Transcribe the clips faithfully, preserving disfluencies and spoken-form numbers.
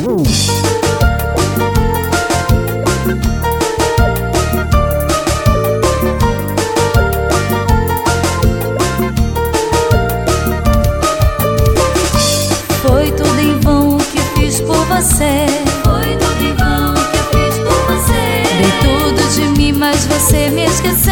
Foi tudo em vão que fiz por você. Foi tudo em vão que eu fiz por você. Dei tudo de mim, mas você me esqueceu.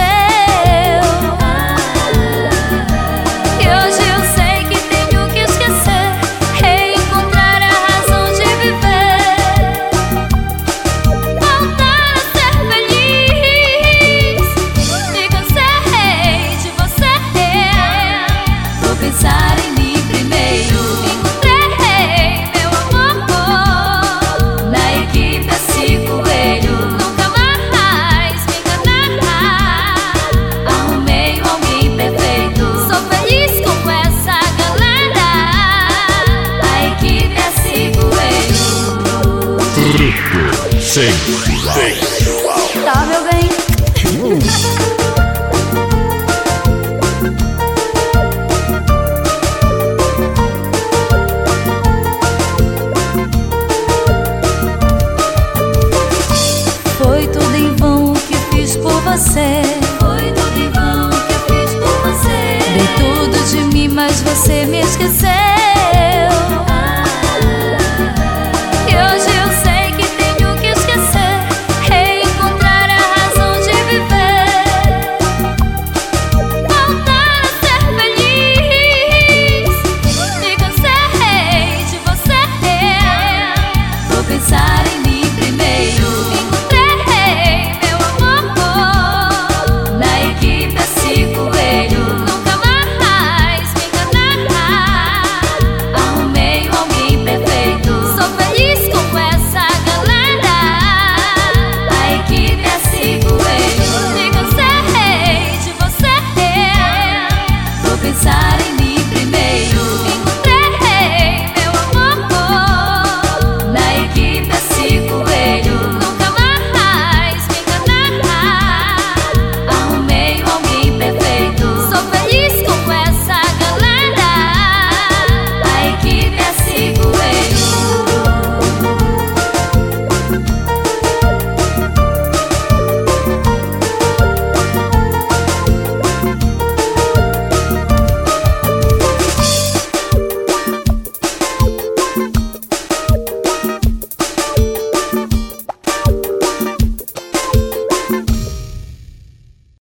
E hoje eu sei que tenho que esquecer, reencontrar a razão de viver, voltar a ser feliz. Me cansei de você. Vou pensar em mim primeiro. Encontrei meu amor Na equipe assim coelho. nunca mais me enganar. Arrumei um alguém perfeito. Sou feliz com essa galera. A equipe assim coelho. Sensual. Tá, meu bem?